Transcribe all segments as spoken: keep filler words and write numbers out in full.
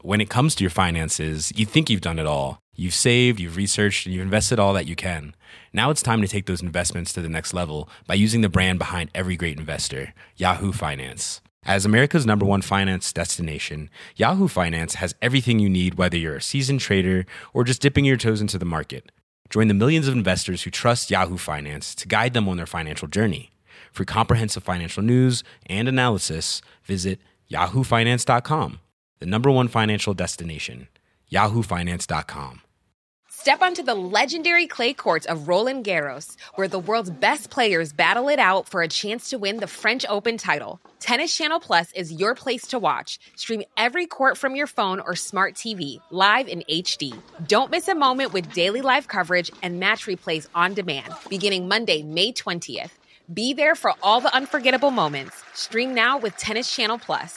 when it comes to your finances, you think you've done it all. You've saved, you've researched, and you've invested all that you can. Now it's time to take those investments to the next level by using the brand behind every great investor, Yahoo Finance. As America's number one finance destination, Yahoo Finance has everything you need, whether you're a seasoned trader or just dipping your toes into the market. Join the millions of investors who trust Yahoo Finance to guide them on their financial journey. For comprehensive financial news and analysis, visit yahoo finance dot com, the number one financial destination, yahoo finance dot com. Step onto the legendary clay courts of Roland Garros, where the world's best players battle it out for a chance to win the French Open title. Tennis Channel Plus is your place to watch. Stream every court from your phone or smart T V, live in H D. Don't miss a moment with daily live coverage and match replays on demand, beginning Monday, May twentieth. Be there for all the unforgettable moments. Stream now with Tennis Channel Plus.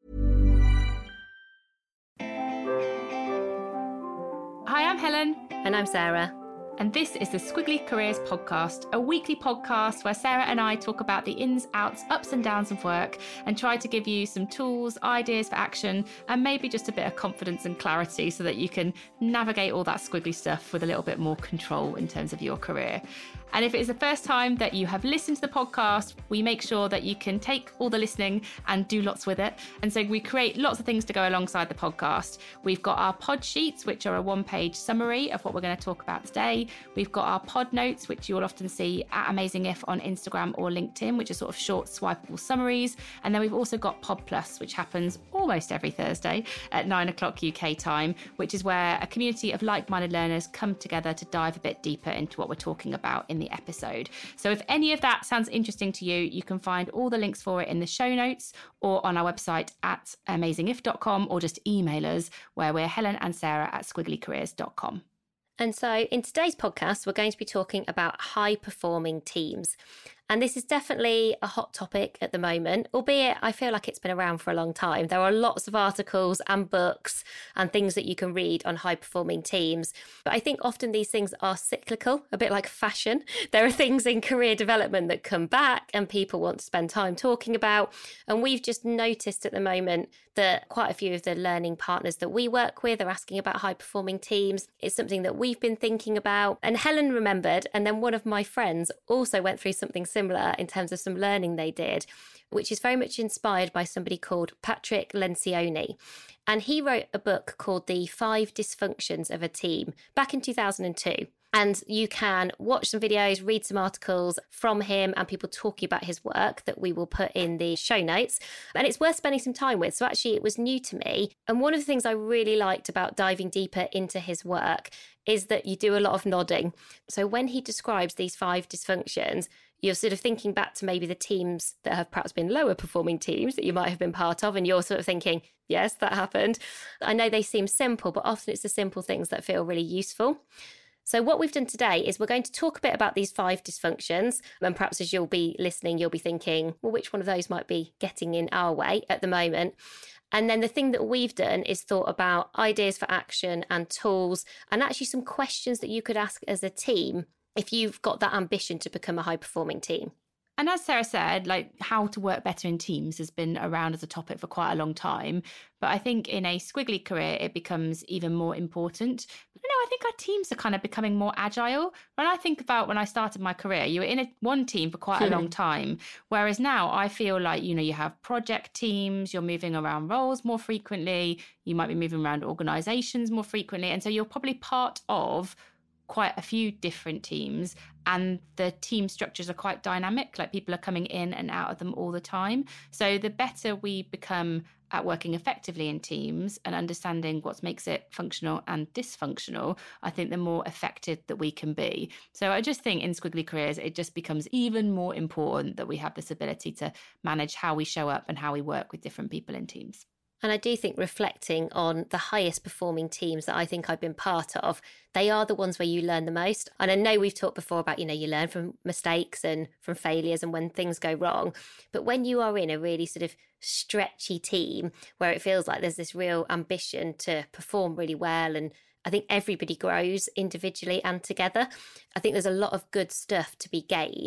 Hi, I'm Helen. And I'm Sarah. And this is the Squiggly Careers Podcast, a weekly podcast where Sarah and I talk about the ins, outs, ups and downs of work and try to give you some tools, ideas for action, and maybe just a bit of confidence and clarity so that you can navigate all that squiggly stuff with a little bit more control in terms of your career. And if it is the first time that you have listened to the podcast, we make sure that you can take all the listening and do lots with it. And so we create lots of things to go alongside the podcast. We've got our pod sheets, which are a one-page summary of what we're going to talk about today. We've got our pod notes, which you'll often see at Amazing If on Instagram or LinkedIn, which are sort of short, swipeable summaries. And then we've also got Pod Plus, which happens almost every Thursday at nine o'clock U K time, which is where a community of like-minded learners come together to dive a bit deeper into what we're talking about in the episode. So if any of that sounds interesting to you, you can find all the links for it in the show notes or on our website at amazing if dot com, or just email us where we're Helen and Sarah at squiggly careers dot com. And so in today's podcast, we're going to be talking about high-performing teams. And this is definitely a hot topic at the moment, albeit I feel like it's been around for a long time. There are lots of articles and books and things that you can read on high-performing teams. But I think often these things are cyclical, a bit like fashion. There are things in career development that come back and people want to spend time talking about. And we've just noticed at the moment that quite a few of the learning partners that we work with are asking about high-performing teams. It's something that we've been thinking about. And Helen remembered, and then one of my friends also went through something similar similar in terms of some learning they did, which is very much inspired by somebody called Patrick Lencioni. And he wrote a book called The Five Dysfunctions of a Team back in two thousand two. And you can watch some videos, read some articles from him and people talking about his work that we will put in the show notes. And it's worth spending some time with. So actually it was new to me. And one of the things I really liked about diving deeper into his work is that you do a lot of nodding. So when he describes these five dysfunctions, you're sort of thinking back to maybe the teams that have perhaps been lower performing teams that you might have been part of. And you're sort of thinking, yes, that happened. I know they seem simple, but often it's the simple things that feel really useful. So what we've done today is we're going to talk a bit about these five dysfunctions. And perhaps as you'll be listening, you'll be thinking, well, which one of those might be getting in our way at the moment? And then the thing that we've done is thought about ideas for action and tools and actually some questions that you could ask as a team if you've got that ambition to become a high-performing team. And as Sarah said, like how to work better in teams has been around as a topic for quite a long time. But I think in a squiggly career, it becomes even more important. But no, I think our teams are kind of becoming more agile. When I think about when I started my career, you were in a, one team for quite a long time. Whereas now I feel like, you know, you have project teams, you're moving around roles more frequently, you might be moving around organizations more frequently. And so you're probably part of quite a few different teams, and the team structures are quite dynamic, like people are coming in and out of them all the time. So the better we become at working effectively in teams and understanding what makes it functional and dysfunctional, I think the more effective that we can be. So I just think in squiggly careers, it just becomes even more important that we have this ability to manage how we show up and how we work with different people in teams. And I do think reflecting on the highest performing teams that I think I've been part of, they are the ones where you learn the most. And I know we've talked before about, you know, you learn from mistakes and from failures and when things go wrong. But when you are in a really sort of stretchy team where it feels like there's this real ambition to perform really well, and I think everybody grows individually and together, I think there's a lot of good stuff to be gained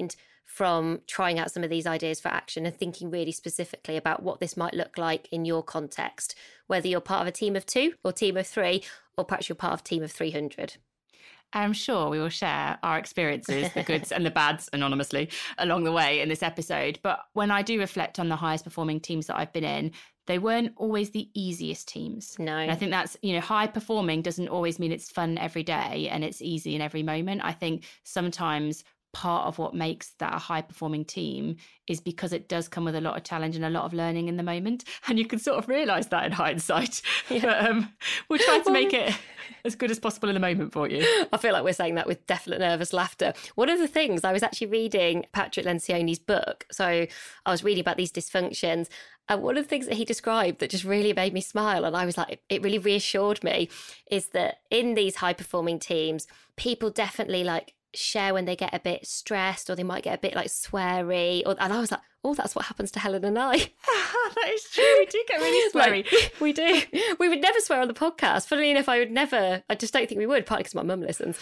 from trying out some of these ideas for action and thinking really specifically about what this might look like in your context, whether you're part of a team of two or team of three, or perhaps you're part of a team of three hundred. I'm sure we will share our experiences, the goods and the bads, anonymously along the way in this episode. But when I do reflect on the highest performing teams that I've been in, they weren't always the easiest teams. No. And I think that's, you know, high performing doesn't always mean it's fun every day and it's easy in every moment. I think sometimes part of what makes that a high performing team is because it does come with a lot of challenge and a lot of learning in the moment. And you can sort of realise that in hindsight. Yeah. But um, we'll try to make it as good as possible in the moment for you. I feel like we're saying that with definite nervous laughter. One of the things, I was actually reading Patrick Lencioni's book. So I was reading about these dysfunctions. And one of the things that he described that just really made me smile, and I was like, it really reassured me, is that in these high performing teams, people definitely like share when they get a bit stressed, or they might get a bit like sweary, or, and I was like, oh, that's what happens to Helen and I. That is true. We do get really sweary. Like, we do. We would never swear on the podcast. Funnily enough, I would never, I just don't think we would, partly because my mum listens.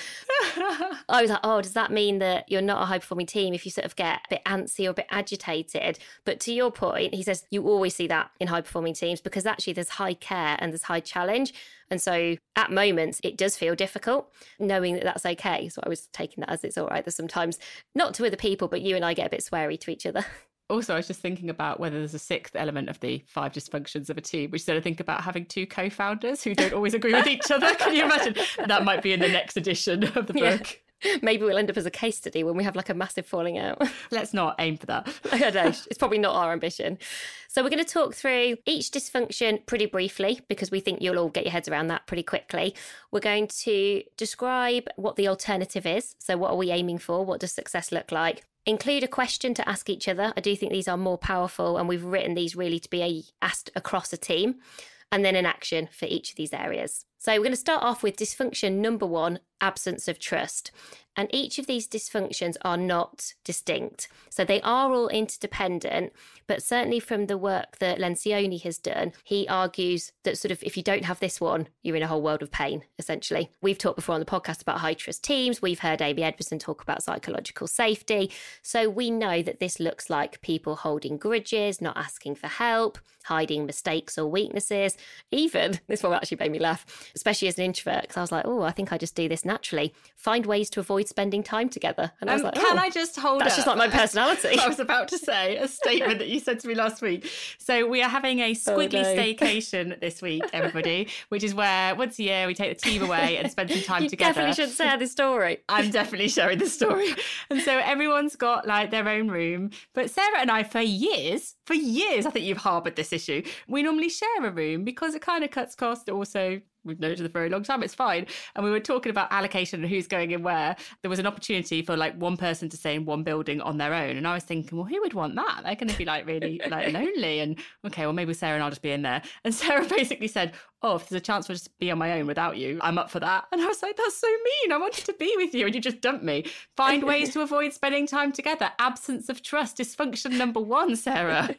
I was like, oh, does that mean that you're not a high-performing team if you sort of get a bit antsy or a bit agitated? But to your point, he says you always see that in high-performing teams because actually there's high care and there's high challenge. And so at moments, it does feel difficult knowing that that's okay. So I was taking that as it's all right. There's sometimes, not to other people, but you and I get a bit sweary to each other. Also, I was just thinking about whether there's a sixth element of the five dysfunctions of a team, which sort of think about having two co-founders who don't always agree with each other. Can you imagine? That might be in the next edition of the book. Yeah. Maybe we'll end up as a case study when we have like a massive falling out. Let's not aim for that. I don't know. It's probably not our ambition. So we're going to talk through each dysfunction pretty briefly because we think you'll all get your heads around that pretty quickly. We're going to describe what the alternative is. So what are we aiming for? What does success look like? Include a question to ask each other. I do think these are more powerful, and we've written these really to be asked across a team. And then an action for each of these areas. So we're going to start off with dysfunction number one, absence of trust. And each of these dysfunctions are not distinct. So they are all interdependent, but certainly from the work that Lencioni has done, he argues that sort of if you don't have this one, you're in a whole world of pain, essentially. We've talked before on the podcast about high trust teams. We've heard Amy Edmondson talk about psychological safety. So we know that this looks like people holding grudges, not asking for help, hiding mistakes or weaknesses. Even, this one actually made me laugh, especially as an introvert, because I was like, oh, I think I just do this naturally. Find ways to avoid spending time together. And I was um, like, can oh, I just hold that's up? just like my personality. I was about to say a statement that you said to me last week. So we are having a squiggly oh, no. staycation this week, everybody, which is where once a year we take the team away and spend some time you together. You definitely should share this story. I'm definitely sharing the story. And so everyone's got like their own room. But Sarah and I, for years, for years, I think you've harboured this issue. We normally share a room because it kind of cuts costs. Also, we've known each other for a very long time, it's fine. And we were talking about allocation and who's going in where. There was an opportunity for like one person to stay in one building on their own. And I was thinking, well, who would want that? They're going to be like really like lonely. And okay, well, maybe Sarah and I'll just be in there. And Sarah basically said, oh, if there's a chance for just to be on my own without you, I'm up for that. And I was like, that's so mean. I wanted to be with you and you just dumped me. Find ways to avoid spending time together. Absence of trust, dysfunction number one, Sarah.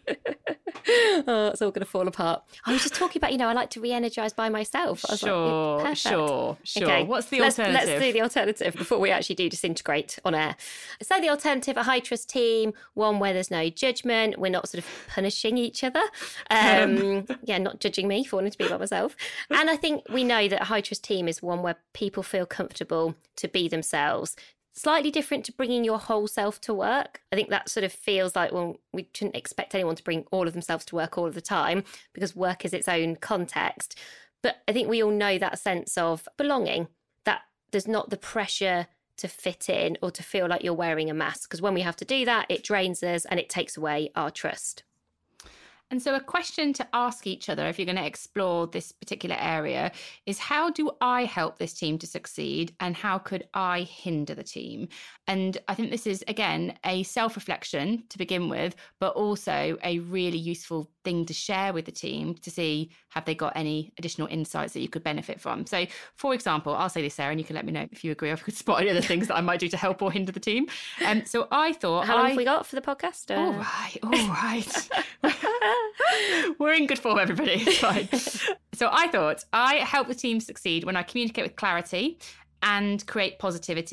Oh, it's all going to fall apart. I was just talking about, you know, I like to re-energise by myself. I was sure, like, yeah, sure, sure. Okay. What's the let's, alternative? Let's do the alternative before we actually do disintegrate on air. So the alternative, a high trust team, one where there's no judgment. We're not sort of punishing each other. Um, yeah, not judging me for wanting to be by myself. And I think we know that a high trust team is one where people feel comfortable to be themselves. Slightly different to bringing your whole self to work. I think that sort of feels like, well, we shouldn't expect anyone to bring all of themselves to work all of the time because work is its own context. But I think we all know that sense of belonging, that there's not the pressure to fit in or to feel like you're wearing a mask. Because when we have to do that, it drains us and it takes away our trust. And so a question to ask each other, if you're going to explore this particular area, is how do I help this team to succeed and how could I hinder the team? And I think this is, again, a self-reflection to begin with, but also a really useful thing to share with the team to see, have they got any additional insights that you could benefit from? So, for example, I'll say this, Sarah, and you can let me know if you agree or if you could spot any other things that I might do to help or hinder the team. Um, so I thought... How long I... have we got for the podcast? Uh... All right, all right. We're in good form, everybody. It's fine. So I thought I help the team succeed when I communicate with clarity and create positivity.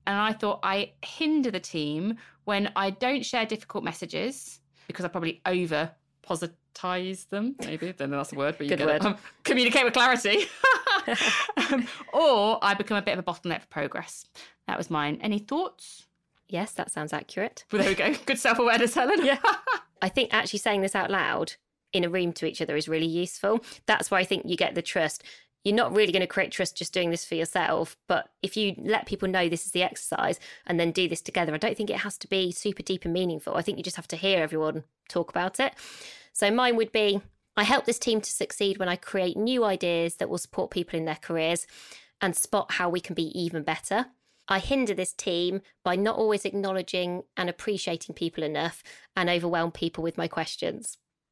And I thought I hinder the team when I don't share difficult messages because I probably over positize them. Maybe, then that's a word, but you Good get word. it. Um, communicate with clarity. um, or I become a bit of a bottleneck for progress. That was mine. Any thoughts? Yes, that sounds accurate. Well, there we go. Good self-awareness, Helen. Yeah. I think actually saying this out loud in a room to each other is really useful. That's where I think you get the trust. You're not really going to create trust just doing this for yourself, but if you let people know this is the exercise and then do this together, I don't think it has to be super deep and meaningful. I think you just have to hear everyone talk about it. So mine would be, I help this team to succeed when I create new ideas that will support people in their careers and spot how we can be even better. I hinder this team by not always acknowledging and appreciating people enough and overwhelm people with my questions.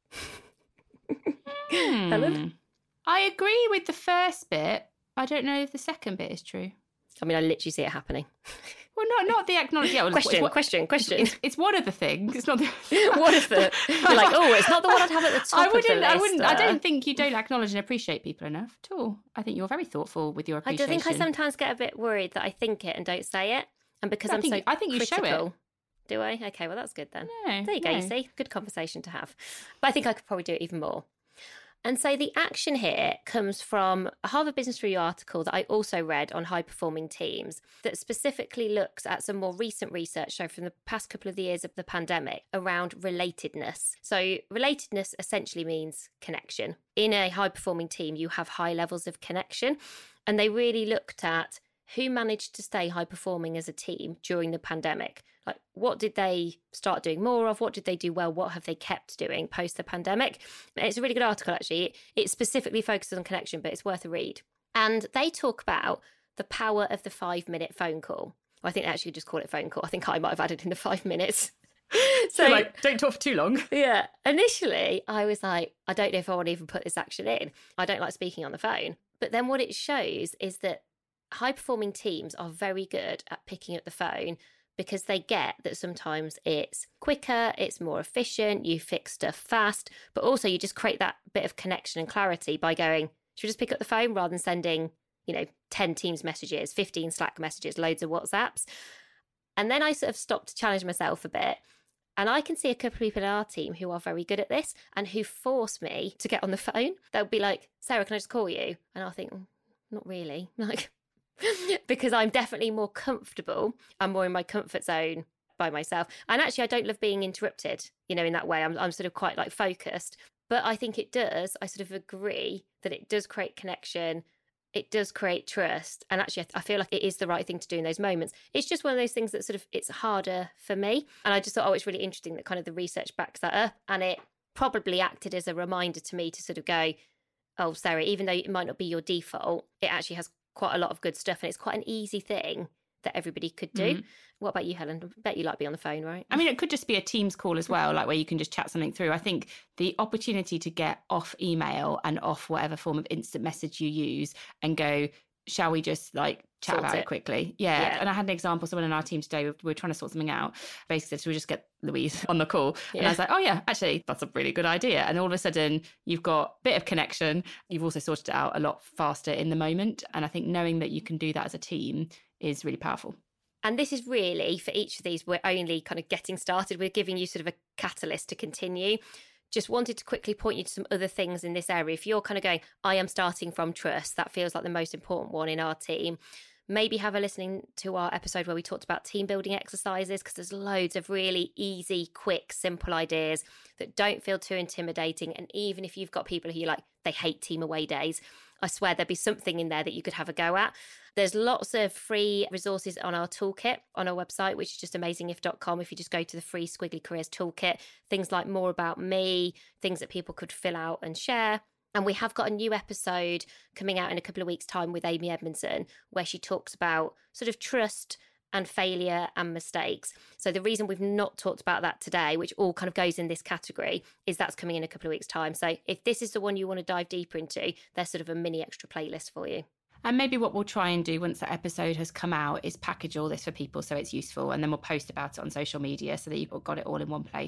Hmm. Helen? I agree with the first bit. I don't know if the second bit is true. I mean, I literally see it happening. Well, not not the acknowledge. Yeah, well, Question, it's, what- question, question. It's, it's one of the things. It's not the. What if the you're like, oh, it's not the one I'd have at the top I of wouldn't. the list. I wouldn't. I uh, don't think you don't acknowledge and appreciate people enough at all. I think you're very thoughtful with your I do appreciation. think I sometimes get a bit worried that I think it and don't say it, and because I I'm think- so I think you show it. critical. Do I? Okay, well that's good then. No, There you go. no. You see, good conversation to have. But I think I could probably do it even more. And so the action here comes from a Harvard Business Review article that I also read on high performing teams that specifically looks at some more recent research, so from the past couple of years of the pandemic, around relatedness. So relatedness essentially means connection. In a high performing team, you have high levels of connection. And they really looked at who managed to stay high performing as a team during the pandemic. Like, what did they start doing more of? What did they do well? What have they kept doing post the pandemic? And it's a really good article, actually. It, it specifically focuses on connection, but it's worth a read. And they talk about the power of the five minute phone call. Well, I think they actually just call it phone call. I think I might have added in the five minutes. So, like, don't talk for too long. Yeah. Initially, I was like, I don't know if I want to even put this action in. I don't like speaking on the phone. But then what it shows is that high-performing teams are very good at picking up the phone because they get that sometimes it's quicker, it's more efficient, you fix stuff fast, but also you just create that bit of connection and clarity by going, should we just pick up the phone rather than sending, you know, ten Teams messages, fifteen Slack messages, loads of WhatsApps. And then I sort of stopped to challenge myself a bit. And I can see a couple of people in our team who are very good at this and who force me to get on the phone. They'll be like, Sarah, can I just call you? And I'll think, oh, not really. Like, because I'm definitely more comfortable. I'm more in my comfort zone by myself. And actually, I don't love being interrupted, you know, in that way. I'm, I'm sort of quite like focused. But I think it does. I sort of agree that it does create connection. It does create trust. And actually, I feel like it is the right thing to do in those moments. It's just one of those things that sort of, it's harder for me. And I just thought, oh, it's really interesting that kind of the research backs that up. And it probably acted as a reminder to me to sort of go, oh, Sarah, even though it might not be your default, it actually has quite a lot of good stuff. And it's quite an easy thing that everybody could do. Mm. What about you, Helen? I bet you like being on the phone, right? I mean, it could just be a Teams call as well, like where you can just chat something through. I think the opportunity to get off email and off whatever form of instant message you use and go, shall we just like chat Sort about it, it quickly? Yeah. yeah. And I had an example, someone in our team today, we were trying to sort something out. Basically, so we just get Louise on the call. Yeah. And I was like, oh yeah, actually, that's a really good idea. And all of a sudden, you've got a bit of connection. You've also sorted it out a lot faster in the moment. And I think knowing that you can do that as a team is really powerful. And this is really, for each of these, we're only kind of getting started. We're giving you sort of a catalyst to continue. Just wanted to quickly point you to some other things in this area. If you're kind of going, I am starting from trust, that feels like the most important one in our team. Maybe have a listening to our episode where we talked about team building exercises, because there's loads of really easy, quick, simple ideas that don't feel too intimidating. And even if you've got people who you like, they hate team away days, I swear there'd be something in there that you could have a go at. There's lots of free resources on our toolkit on our website, which is just amazing if dot com. If you just go to the free Squiggly Careers toolkit, things like more about me, things that people could fill out and share. And we have got a new episode coming out in a couple of weeks' time with Amy Edmondson, where she talks about sort of trust and failure and mistakes. So the reason we've not talked about that today, which all kind of goes in this category, is that's coming in a couple of weeks' time. So if this is the one you want to dive deeper into, there's sort of a mini extra playlist for you. And maybe what we'll try and do once that episode has come out is package all this for people so it's useful, and then we'll post about it on social media so that you've got it all in one place.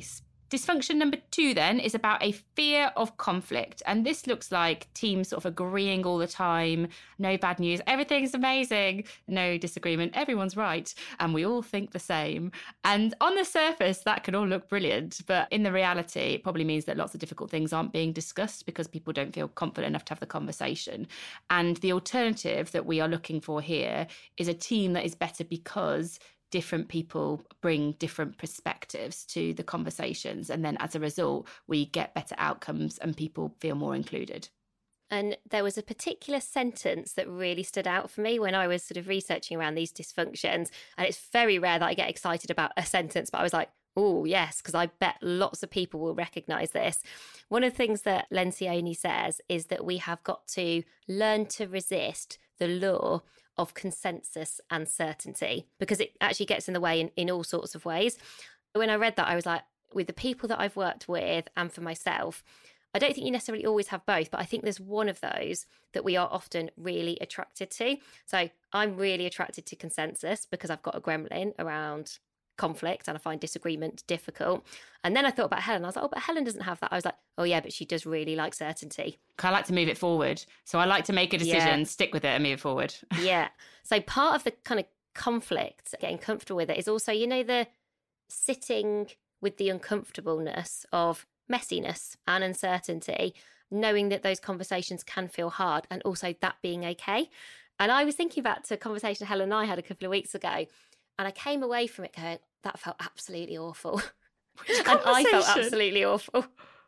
Dysfunction number two then is about a fear of conflict. And this looks like teams sort of agreeing all the time. No bad news. Everything's amazing. No disagreement. Everyone's right. And we all think the same. And on the surface, that can all look brilliant. But in the reality, it probably means that lots of difficult things aren't being discussed because people don't feel confident enough to have the conversation. And the alternative that we are looking for here is a team that is better because different people bring different perspectives to the conversations. And then as a result, we get better outcomes and people feel more included. And there was a particular sentence that really stood out for me when I was sort of researching around these dysfunctions. And it's very rare that I get excited about a sentence, but I was like, oh, yes, because I bet lots of people will recognise this. One of the things that Lencioni says is that we have got to learn to resist the law of consensus and certainty, because it actually gets in the way in, in all sorts of ways. When I read that, I was like, with the people that I've worked with and for myself, I don't think you necessarily always have both, but I think there's one of those that we are often really attracted to. So I'm really attracted to consensus because I've got a gremlin around conflict and I find disagreement difficult. And then I thought about Helen. I was like, oh, but Helen doesn't have that. I was like, oh yeah, but she does really like certainty. I like to move it forward. So I like to make a decision, yeah. stick with it and move it forward. Yeah. So part of the kind of conflict, getting comfortable with it, is also, you know, the sitting with the uncomfortableness of messiness and uncertainty, knowing that those conversations can feel hard and also that being okay. And I was thinking back to a conversation Helen and I had a couple of weeks ago, and I came away from it going, that felt absolutely awful. And I felt absolutely awful.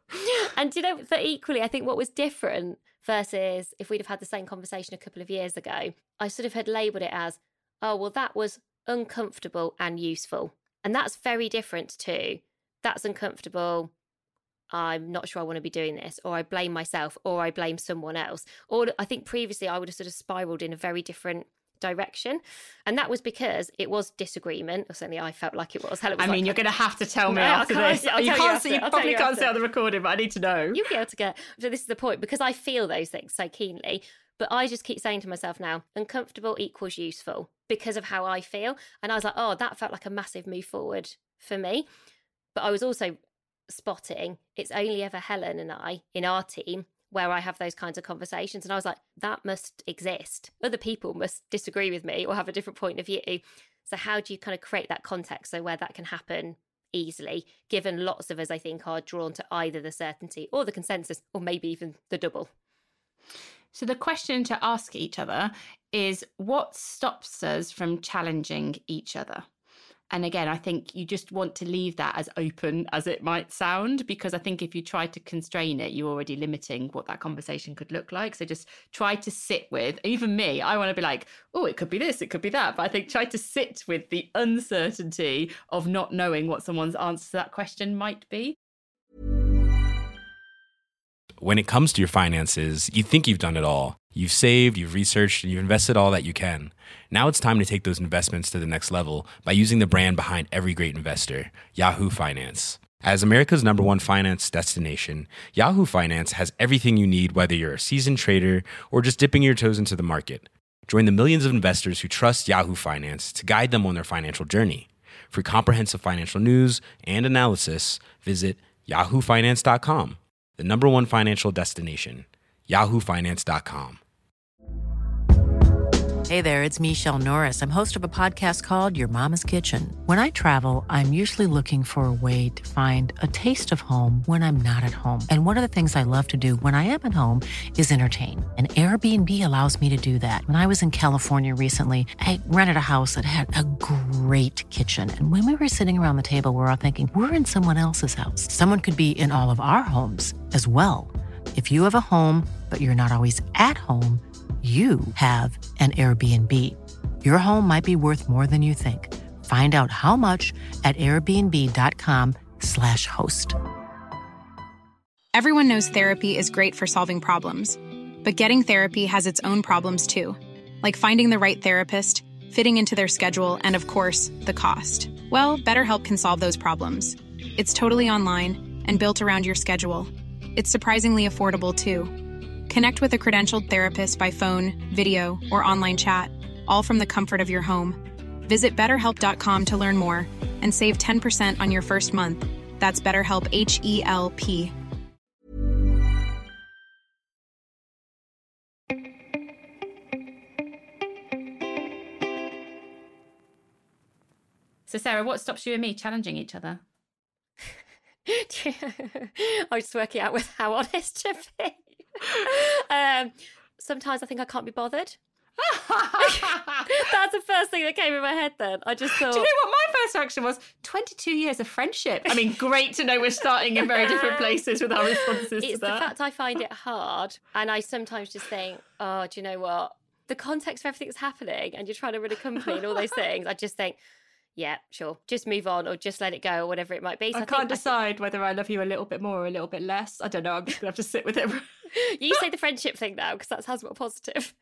And you know, but equally, I think what was different versus if we'd have had the same conversation a couple of years ago, I sort of had labelled it as, oh, well, that was uncomfortable and useful. And that's very different to, that's uncomfortable, I'm not sure I want to be doing this, or I blame myself, or I blame someone else. Or I think previously I would have sort of spiralled in a very different direction. And that was because it was disagreement, or certainly I felt like it was. Helen was I mean, like, you're going to have to tell me no, after this. I'll you tell can't you see, you I'll probably you can't after. say on the recording, but I need to know. You'll be able to get, so this is the point, because I feel those things so keenly, but I just keep saying to myself now, uncomfortable equals useful because of how I feel. And I was like, oh, that felt like a massive move forward for me. But I was also spotting it's only ever Helen and I in our team where I have those kinds of conversations. And I was like, that must exist. Other people must disagree with me or have a different point of view. So how do you kind of create that context so where that can happen easily, given lots of us, I think, are drawn to either the certainty or the consensus, or maybe even the double? So the question to ask each other is, what stops us from challenging each other? And again, I think you just want to leave that as open as it might sound, because I think if you try to constrain it, you're already limiting what that conversation could look like. So just try to sit with, even me, I want to be like, oh, it could be this, it could be that. But I think try to sit with the uncertainty of not knowing what someone's answer to that question might be. When it comes to your finances, you think you've done it all. You've saved, you've researched, and you've invested all that you can. Now it's time to take those investments to the next level by using the brand behind every great investor, Yahoo Finance. As America's number one finance destination, Yahoo Finance has everything you need, whether you're a seasoned trader or just dipping your toes into the market. Join the millions of investors who trust Yahoo Finance to guide them on their financial journey. For comprehensive financial news and analysis, visit yahoo finance dot com. The number one financial destination, yahoo finance dot com. Hey there, it's Michelle Norris. I'm host of a podcast called Your Mama's Kitchen. When I travel, I'm usually looking for a way to find a taste of home when I'm not at home. And one of the things I love to do when I am at home is entertain. And Airbnb allows me to do that. When I was in California recently, I rented a house that had a great kitchen. And when we were sitting around the table, we were all thinking, we're in someone else's house. Someone could be in all of our homes as well. If you have a home, but you're not always at home, you have an Airbnb. Your home might be worth more than you think. Find out how much at airbnb.com slash host. Everyone knows therapy is great for solving problems, but getting therapy has its own problems too, like finding the right therapist, fitting into their schedule, and of course, the cost. Well, BetterHelp can solve those problems. It's totally online and built around your schedule. It's surprisingly affordable too. Connect with a credentialed therapist by phone, video, or online chat, all from the comfort of your home. Visit better help dot com to learn more and save ten percent on your first month. That's BetterHelp, H E L P. So, Sarah, what stops you and me challenging each other? I was just working out with how honest to be. um, sometimes I think I can't be bothered. That's the first thing that came in my head then. I just thought... Do you know what my first reaction was? twenty-two years of friendship. I mean, great to know we're starting in very different places with our responses it's to that. It's the fact I find it hard, and I sometimes just think, oh, do you know what? The context of everything that's happening, and you're trying to run a company and all those things, I just think, yeah, sure, just move on or just let it go or whatever it might be. So I, I can't think, decide I th- whether I love you a little bit more or a little bit less. I don't know. I'm just going to have to sit with it. You say the friendship thing now because that sounds more positive.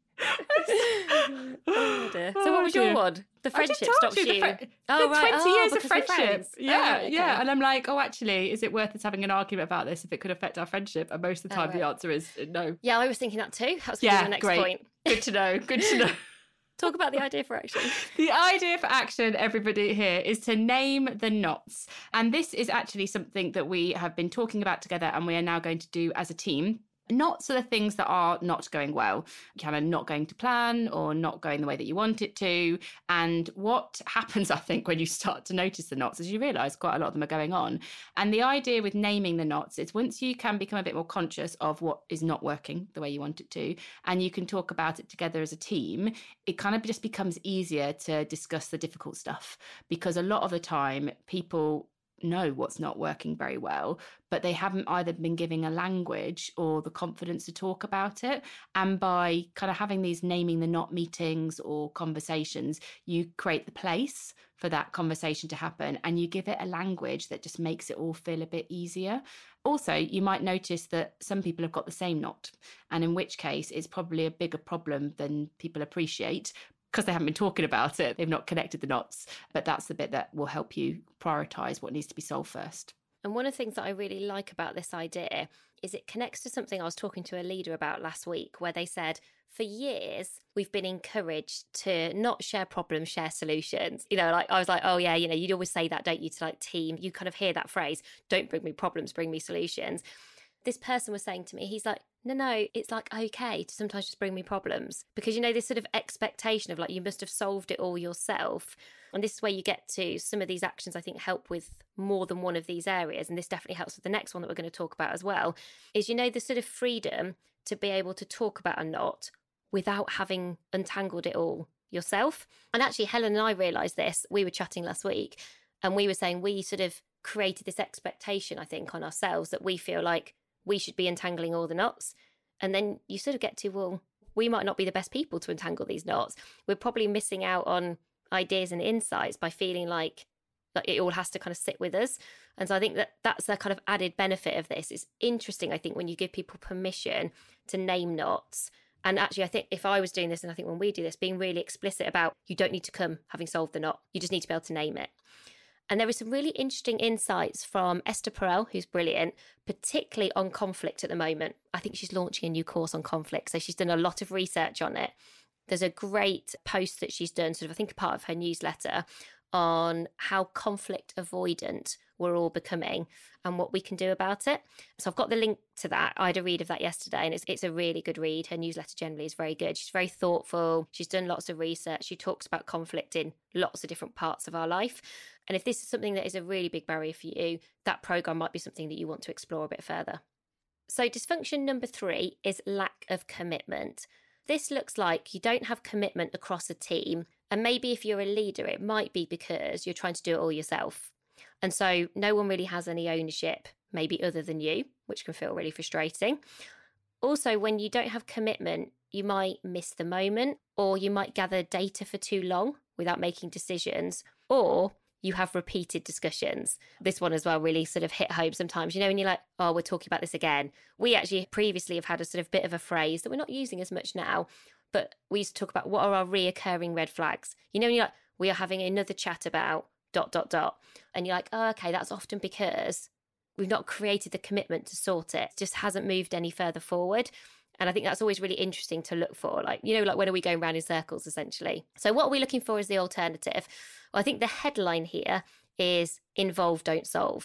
Oh dear. So what was oh your one? The friendship stops you. you. The, fr- oh, the right. twenty oh, years of friendship. Yeah, oh, right, okay. yeah. And I'm like, oh, actually, is it worth us having an argument about this if it could affect our friendship? And most of the time, oh, right. the answer is no. Yeah, I was thinking that too. That was yeah, my next great. point. Good to know. Good to know. Talk about the idea for action. The idea for action, everybody here, is to name the knots. And this is actually something that we have been talking about together and we are now going to do as a team. Knots are the things that are not going well, kind of not going to plan or not going the way that you want it to. And what happens, I think, when you start to notice the knots is you realise quite a lot of them are going on. And the idea with naming the knots is once you can become a bit more conscious of what is not working the way you want it to, and you can talk about it together as a team, it kind of just becomes easier to discuss the difficult stuff. Because a lot of the time, people know what's not working very well, but they haven't either been giving a language or the confidence to talk about it. And by kind of having these naming the knot meetings or conversations, you create the place for that conversation to happen and you give it a language that just makes it all feel a bit easier. Also, you might notice that some people have got the same knot, and in which case it's probably a bigger problem than people appreciate. Because they haven't been talking about it, they've not connected the knots. But that's the bit that will help you prioritise what needs to be solved first. And one of the things that I really like about this idea is it connects to something I was talking to a leader about last week, where they said, for years, we've been encouraged to not share problems, share solutions. You know, like I was like, oh yeah, you know, you'd always say that, don't you, to like team. You kind of hear that phrase, don't bring me problems, bring me solutions. This person was saying to me, he's like, no, no, it's like okay to sometimes just bring me problems. Because, you know, this sort of expectation of like, you must have solved it all yourself. And this is where you get to some of these actions, I think, help with more than one of these areas. And this definitely helps with the next one that we're going to talk about as well, is, you know, the sort of freedom to be able to talk about a knot without having untangled it all yourself. And actually, Helen and I realised this. We were chatting last week and we were saying we sort of created this expectation, I think, on ourselves that we feel like we should be untangling all the knots. And then you sort of get to, well, we might not be the best people to untangle these knots. We're probably missing out on ideas and insights by feeling like, like it all has to kind of sit with us. And so I think that that's the kind of added benefit of this. It's interesting, I think, when you give people permission to name knots. And actually, I think if I was doing this, and I think when we do this, being really explicit about you don't need to come having solved the knot. You just need to be able to name it. And there are some really interesting insights from Esther Perel, who's brilliant, particularly on conflict at the moment. I think she's launching a new course on conflict, so she's done a lot of research on it. There's a great post that she's done, sort of, I think, a part of her newsletter, on how conflict avoidant we're all becoming and what we can do about it. So I've got the link to that. I had a read of that yesterday and it's it's a really good read. Her newsletter generally is very good. She's very thoughtful. She's done lots of research. She talks about conflict in lots of different parts of our life. And if this is something that is a really big barrier for you, that programme might be something that you want to explore a bit further. So dysfunction number three is lack of commitment. This looks like you don't have commitment across a team. And maybe if you're a leader, it might be because you're trying to do it all yourself. And so no one really has any ownership, maybe other than you, which can feel really frustrating. Also, when you don't have commitment, you might miss the moment, or you might gather data for too long without making decisions, or you have repeated discussions. This one as well really sort of hit home sometimes. You know, when you're like, oh, we're talking about this again. We actually previously have had a sort of bit of a phrase that we're not using as much now, but we used to talk about what are our reoccurring red flags. You know, when you're like, we are having another chat about dot, dot, dot. And you're like, oh, okay, that's often because we've not created the commitment to sort it. It just hasn't moved any further forward. And I think that's always really interesting to look for. Like, you know, like when are we going round in circles, essentially? So what are we looking for as the alternative? Well, I think the headline here is involve, don't solve.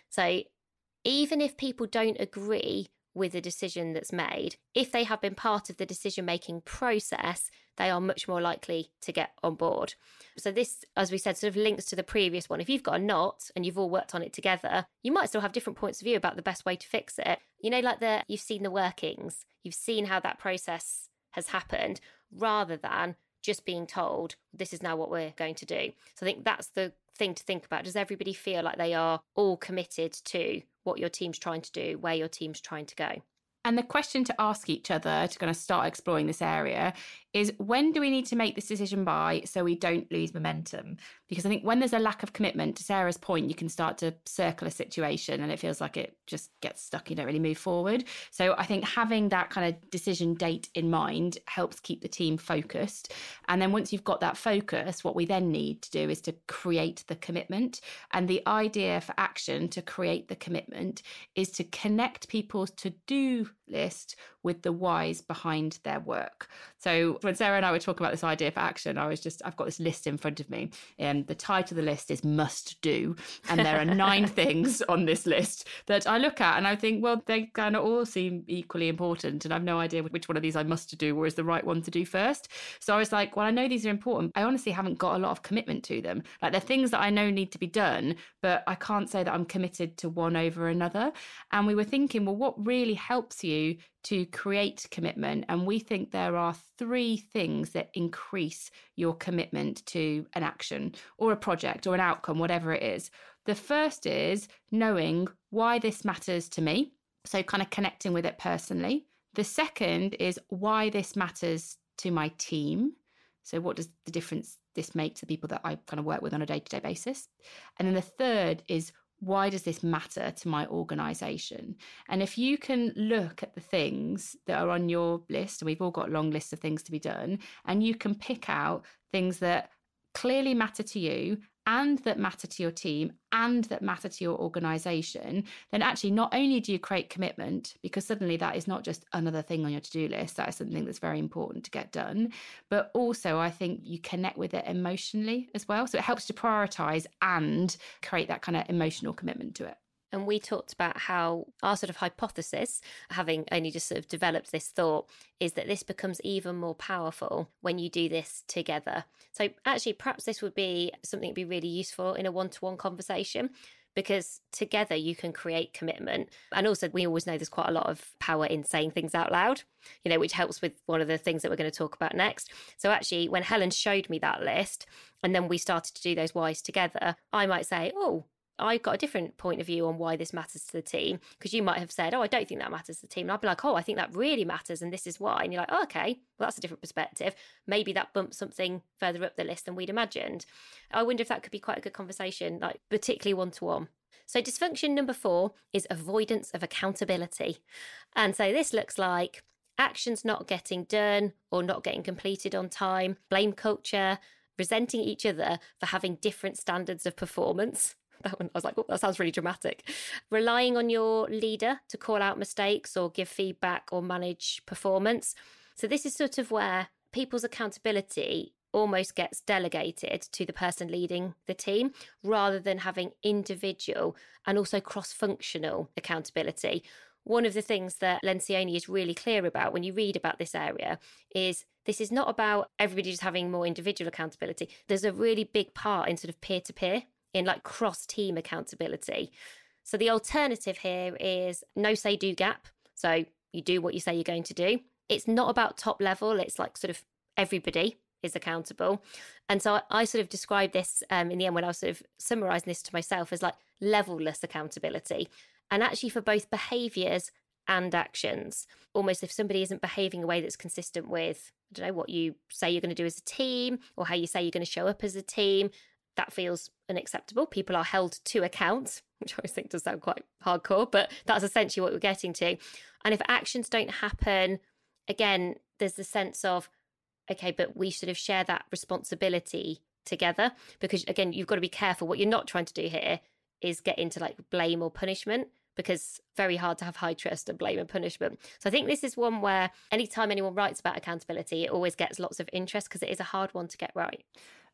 So even if people don't agree with a decision that's made, if they have been part of the decision-making process, they are much more likely to get on board. So this, as we said, sort of links to the previous one. If you've got a knot and you've all worked on it together, you might still have different points of view about the best way to fix it. You know, like the you've seen the workings, you've seen how that process has happened, rather than just being told, this is now what we're going to do. So I think that's the thing to think about. Does everybody feel like they are all committed to what your team's trying to do, where your team's trying to go? And the question to ask each other to kind of start exploring this area is, when do we need to make this decision by so we don't lose momentum? Because I think when there's a lack of commitment, to Sarah's point, you can start to circle a situation and it feels like it just gets stuck. You don't really move forward. So I think having that kind of decision date in mind helps keep the team focused. And then once you've got that focus, what we then need to do is to create the commitment. And the idea for Action to create the commitment is to connect people's to-do list with the whys behind their work. So when Sarah and I were talking about this idea for Action, I was just, I've got this list in front of me, and the title of the list is Must Do. And there are nine things on this list that I look at and I think, well, they kind of all seem equally important. And I've no idea which one of these I must do or is the right one to do first. So I was like, well, I know these are important. I honestly haven't got a lot of commitment to them. Like, they're things that I know need to be done, but I can't say that I'm committed to one over another. And we were thinking, well, what really helps you to create commitment? And we think there are three things that increase your commitment to an action or a project or an outcome, whatever it is. The first is knowing why this matters to me. So kind of connecting with it personally. The second is why this matters to my team. So what does the difference this make to the people that I kind of work with on a day-to-day basis? And then the third is, why does this matter to my organisation? And if you can look at the things that are on your list, and we've all got long lists of things to be done, and you can pick out things that clearly matter to you and that matter to your team and that matter to your organisation, then actually not only do you create commitment, because suddenly that is not just another thing on your to-do list, that is something that's very important to get done, but also I think you connect with it emotionally as well. So it helps to prioritise and create that kind of emotional commitment to it. And we talked about how our sort of hypothesis, having only just sort of developed this thought, is that this becomes even more powerful when you do this together. So actually, perhaps this would be something that'd be really useful in a one-to-one conversation, because together you can create commitment. And also, we always know there's quite a lot of power in saying things out loud, you know, which helps with one of the things that we're going to talk about next. So actually, when Helen showed me that list, and then we started to do those whys together, I might say, oh, I've got a different point of view on why this matters to the team, because you might have said, oh, I don't think that matters to the team. And I'd be like, oh, I think that really matters, and this is why. And you're like, oh, okay, well, that's a different perspective. Maybe that bumps something further up the list than we'd imagined. I wonder if that could be quite a good conversation, like particularly one-to-one. So dysfunction number four is avoidance of accountability. And so this looks like actions not getting done or not getting completed on time, blame culture, resenting each other for having different standards of performance. That one, I was like, oh, that sounds really dramatic. Relying on your leader to call out mistakes or give feedback or manage performance. So this is sort of where people's accountability almost gets delegated to the person leading the team, rather than having individual and also cross-functional accountability. One of the things that Lencioni is really clear about when you read about this area is this is not about everybody just having more individual accountability. There's a really big part in sort of peer-to-peer, in like cross-team accountability. So the alternative here is no say do gap. So you do what you say you're going to do. It's not about top level. It's like sort of everybody is accountable. And so I, I sort of described this um, in the end when I was sort of summarising this to myself as like level-less accountability. And actually for both behaviours and actions, almost if somebody isn't behaving in a way that's consistent with, I don't know, what you say you're going to do as a team or how you say you're going to show up as a team, that feels unacceptable. People are held to account, which I always think does sound quite hardcore, but that's essentially what we're getting to. And if actions don't happen, again, there's the sense of, okay, but we sort of share that responsibility together, because again, you've got to be careful. What you're not trying to do here is get into like blame or punishment, because very hard to have high trust and blame and punishment. So I think this is one where anytime anyone writes about accountability, it always gets lots of interest because it is a hard one to get right.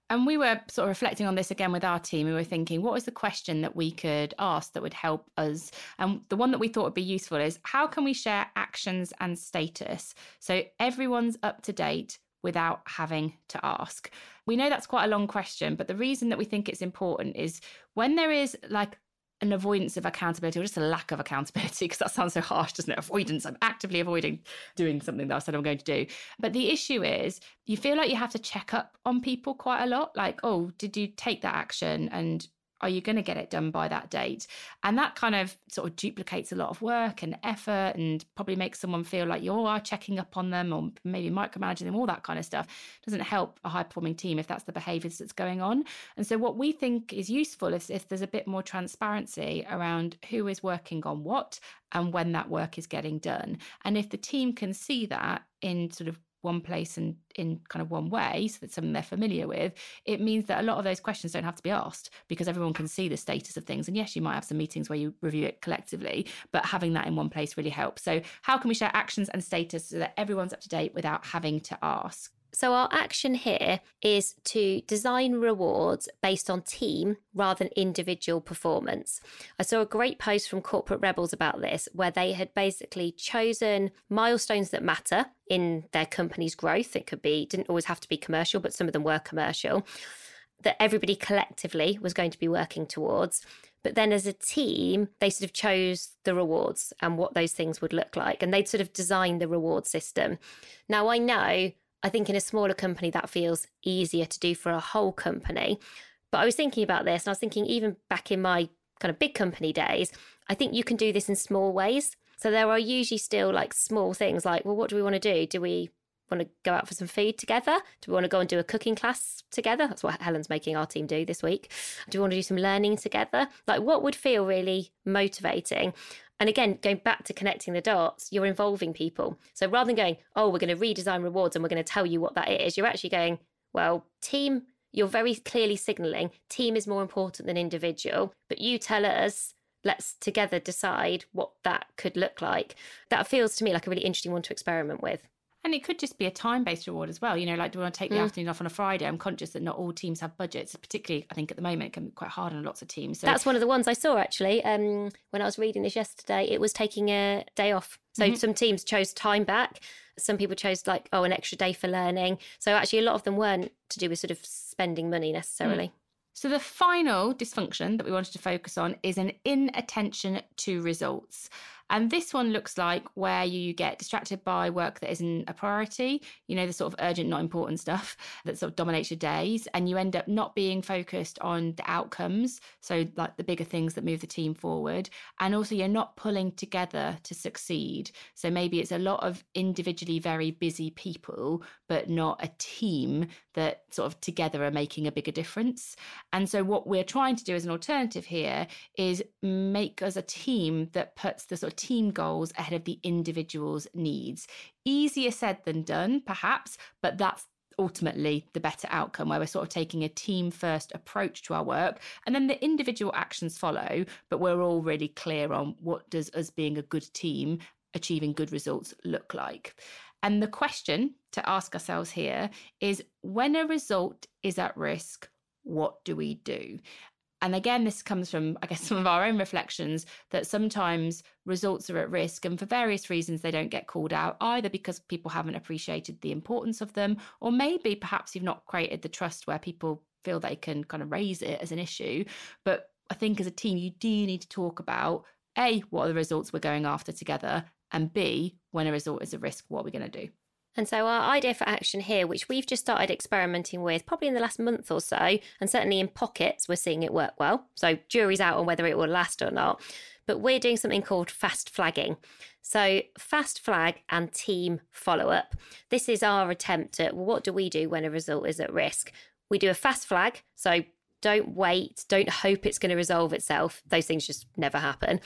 And we were sort of reflecting on this again with our team. We were thinking, what was the question that we could ask that would help us? And the one that we thought would be useful is, how can we share actions and status so everyone's up to date without having to ask? We know that's quite a long question, but the reason that we think it's important is when there is like an avoidance of accountability or just a lack of accountability, because that sounds so harsh, doesn't it? Avoidance. I'm actively avoiding doing something that I said I'm going to do. But the issue is you feel like you have to check up on people quite a lot. Like, oh, did you take that action? And are you going to get it done by that date? And that kind of sort of duplicates a lot of work and effort and probably makes someone feel like you are checking up on them or maybe micromanaging them, all that kind of stuff. It doesn't help a high-performing team if that's the behaviours that's going on. And so what we think is useful is if there's a bit more transparency around who is working on what and when that work is getting done. And if the team can see that in sort of one place and in kind of one way, so that's something they're familiar with, it means that a lot of those questions don't have to be asked because everyone can see the status of things. And yes, you might have some meetings where you review it collectively, but having that in one place really helps. So how can we share actions and status so that everyone's up to date without having to ask? So our action here is to design rewards based on team rather than individual performance. I saw a great post from Corporate Rebels about this, where they had basically chosen milestones that matter in their company's growth. It could be, didn't always have to be commercial, but some of them were commercial, that everybody collectively was going to be working towards. But then as a team, they sort of chose the rewards and what those things would look like. And they'd sort of designed the reward system. Now, I know I think in a smaller company, that feels easier to do for a whole company. But I was thinking about this and I was thinking even back in my kind of big company days, I think you can do this in small ways. So there are usually still like small things like, well, what do we want to do? Do we want to go out for some food together? Do we want to go and do a cooking class together? That's what Helen's making our team do this week. Do we want to do some learning together? Like what would feel really motivating? And again, going back to connecting the dots, you're involving people. So rather than going, oh, we're going to redesign rewards and we're going to tell you what that is, you're actually going, well, team, you're very clearly signalling team is more important than individual, but you tell us, let's together decide what that could look like. That feels to me like a really interesting one to experiment with. And it could just be a time-based reward as well. You know, like, do we want to take the mm. afternoon off on a Friday? I'm conscious that not all teams have budgets, particularly, I think, at the moment, it can be quite hard on lots of teams. So that's one of the ones I saw, actually. Um, when I was reading this yesterday, it was taking a day off. So mm-hmm. some teams chose time back. Some people chose, like, oh, an extra day for learning. So actually, a lot of them weren't to do with sort of spending money necessarily. Mm. So the final dysfunction that we wanted to focus on is an inattention to results. And this one looks like where you get distracted by work that isn't a priority, you know, the sort of urgent, not important stuff that sort of dominates your days. And you end up not being focused on the outcomes. So like the bigger things that move the team forward. And also you're not pulling together to succeed. So maybe it's a lot of individually very busy people, but not a team that sort of together are making a bigger difference. And so what we're trying to do as an alternative here is make us a team that puts the sort of team goals ahead of the individual's needs. Easier said than done, perhaps, but that's ultimately the better outcome, where we're sort of taking a team first approach to our work, and then the individual actions follow, but we're all really clear on what does us being a good team achieving good results look like. And the question to ask ourselves here is, when a result is at risk, what do we do? And again, this comes from, I guess, some of our own reflections that sometimes results are at risk and for various reasons they don't get called out, either because people haven't appreciated the importance of them, or maybe perhaps you've not created the trust where people feel they can kind of raise it as an issue. But I think as a team, you do need to talk about, A, what are the results we're going after together, and B, when a result is at risk, what are we going to do? And so our idea for action here, which we've just started experimenting with probably in the last month or so, and certainly in pockets, we're seeing it work well. So jury's out on whether it will last or not. But we're doing something called fast flagging. So fast flag and team follow-up. This is our attempt at, well, what do we do when a result is at risk? We do a fast flag. So don't wait. Don't hope it's going to resolve itself. Those things just never happen.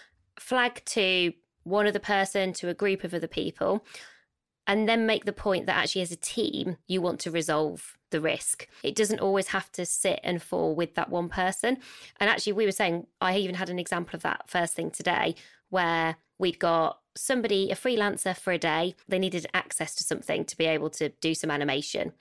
Flag to one other person, to a group of other people. And then make the point that actually as a team, you want to resolve the risk. It doesn't always have to sit and fall with that one person. And actually we were saying, I even had an example of that first thing today, where we'd got somebody, a freelancer for a day, they needed access to something to be able to do some animation.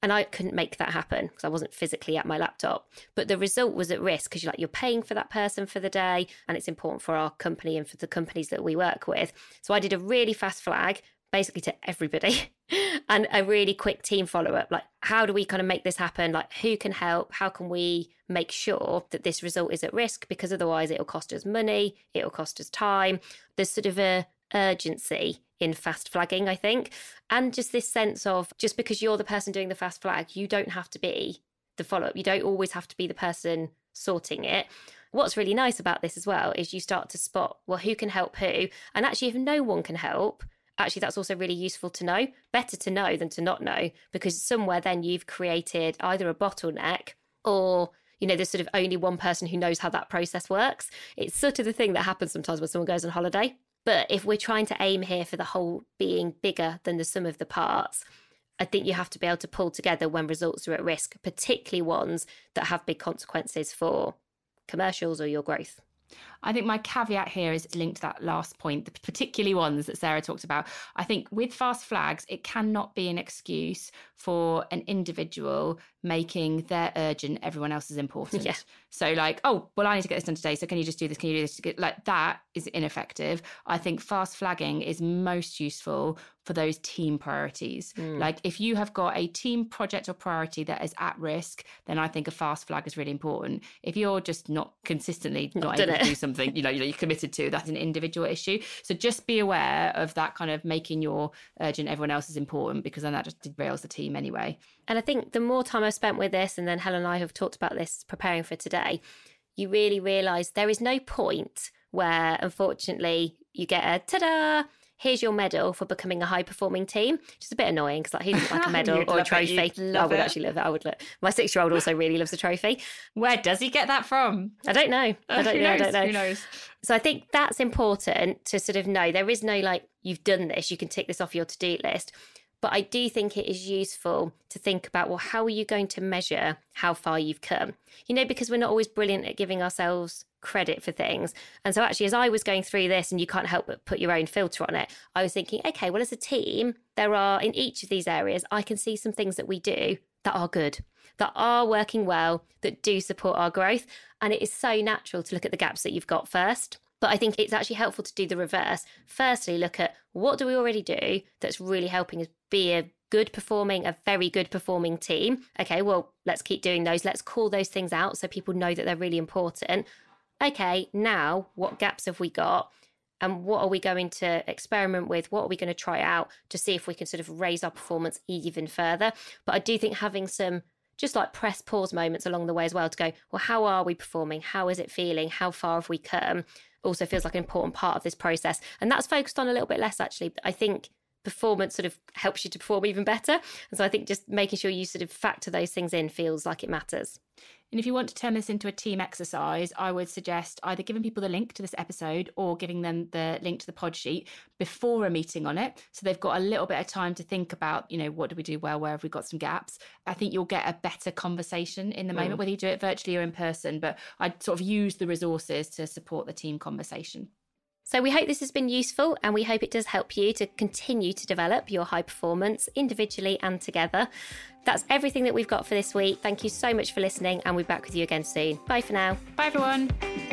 And I couldn't make that happen because I wasn't physically at my laptop. But the result was at risk because you're like, you're paying for that person for the day, and it's important for our company and for the companies that we work with. So I did a really fast flag, basically to everybody, and a really quick team follow-up. Like, how do we kind of make this happen? Like, who can help? How can we make sure that this result is at risk? Because otherwise it'll cost us money, it'll cost us time. There's sort of a urgency in fast flagging, I think. And just this sense of, just because you're the person doing the fast flag, you don't have to be the follow-up. You don't always have to be the person sorting it. What's really nice about this as well is you start to spot, well, who can help who? And actually, if no one can help, actually, that's also really useful to know. Better to know than to not know, because somewhere then you've created either a bottleneck or, you know, there's sort of only one person who knows how that process works. It's sort of the thing that happens sometimes when someone goes on holiday. But if we're trying to aim here for the whole being bigger than the sum of the parts, I think you have to be able to pull together when results are at risk, particularly ones that have big consequences for commercials or your growth. I think my caveat here is linked to that last point, the particularly ones that Sarah talked about. I think with fast flags, it cannot be an excuse for an individual making their urgent everyone else is important. Yeah. So like, oh, well, I need to get this done today, so can you just do this? Can you do this? Like, that is ineffective. I think fast flagging is most useful for those team priorities. Mm. Like, if you have got a team project or priority that is at risk, then I think a fast flag is really important. If you're just not consistently not, not able to do something, you know, you know, you're committed to, that's an individual issue. So just be aware of that kind of making your urgent everyone else is important, because then that just derails the team anyway. And I think the more time I've spent with this, and then Helen and I have talked about this preparing for today, you really realise there is no point where, unfortunately, you get a ta-da, here's your medal for becoming a high-performing team. Which is a bit annoying because, like, who doesn't like a medal or a trophy? I would it. actually love it. I would. Look. My six-year-old also really loves a trophy. Where does he get that from? I don't know. I don't Who know. knows? I don't know. Who knows? So I think that's important to sort of know. There is no, like, you've done this, you can tick this off your to-do list. But I do think it is useful to think about, well, how are you going to measure how far you've come? You know, because we're not always brilliant at giving ourselves credit for things. And so actually, as I was going through this, and you can't help but put your own filter on it, I was thinking, okay, well, as a team, there are, in each of these areas, I can see some things that we do that are good, that are working well, that do support our growth. And it is so natural to look at the gaps that you've got first. But I think it's actually helpful to do the reverse. Firstly, look at what do we already do that's really helping us be a good performing, a very good performing team. Okay, well, let's keep doing those. Let's call those things out so people know that they're really important. Okay, now what gaps have we got? And what are we going to experiment with? What are we going to try out to see if we can sort of raise our performance even further? But I do think having some just like press pause moments along the way as well to go, well, how are we performing? How is it feeling? How far have we come? Also feels like an important part of this process. And that's focused on a little bit less, actually. But I think performance sort of helps you to perform even better. And so I think just making sure you sort of factor those things in feels like it matters. And if you want to turn this into a team exercise, I would suggest either giving people the link to this episode or giving them the link to the pod sheet before a meeting on it. So they've got a little bit of time to think about, you know, what do we do well? Where have we got some gaps? I think you'll get a better conversation in the moment, mm. whether you do it virtually or in person. But I'd sort of use the resources to support the team conversation. So we hope this has been useful, and we hope it does help you to continue to develop your high performance individually and together. That's everything that we've got for this week. Thank you so much for listening, and we'll be back with you again soon. Bye for now. Bye, everyone.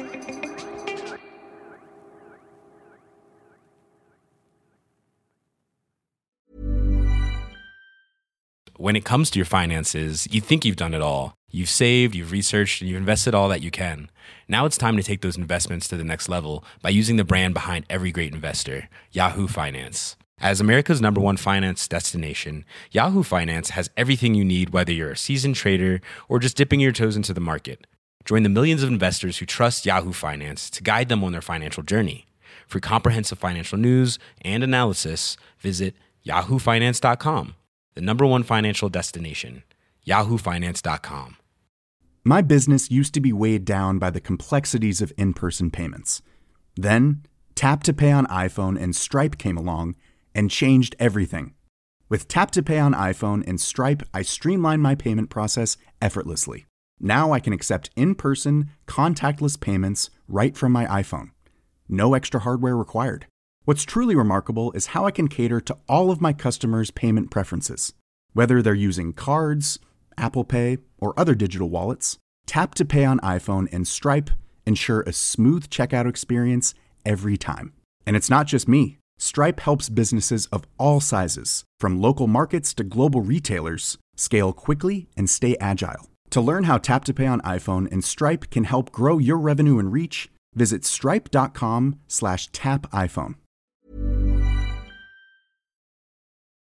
When it comes to your finances, you think you've done it all. You've saved, you've researched, and you've invested all that you can. Now it's time to take those investments to the next level by using the brand behind every great investor, Yahoo Finance. As America's number one finance destination, Yahoo Finance has everything you need, whether you're a seasoned trader or just dipping your toes into the market. Join the millions of investors who trust Yahoo Finance to guide them on their financial journey. For comprehensive financial news and analysis, visit yahoo finance dot com, the number one financial destination, yahoo finance dot com. My business used to be weighed down by the complexities of in-person payments. Then, Tap to Pay on iPhone and Stripe came along and changed everything. With Tap to Pay on iPhone and Stripe, I streamlined my payment process effortlessly. Now I can accept in-person, contactless payments right from my iPhone. No extra hardware required. What's truly remarkable is how I can cater to all of my customers' payment preferences. Whether they're using cards, Apple Pay, or other digital wallets, Tap to Pay on iPhone and Stripe ensure a smooth checkout experience every time. And it's not just me. Stripe helps businesses of all sizes, from local markets to global retailers, scale quickly and stay agile. To learn how Tap to Pay on iPhone and Stripe can help grow your revenue and reach, visit stripe.com slash tap iPhone.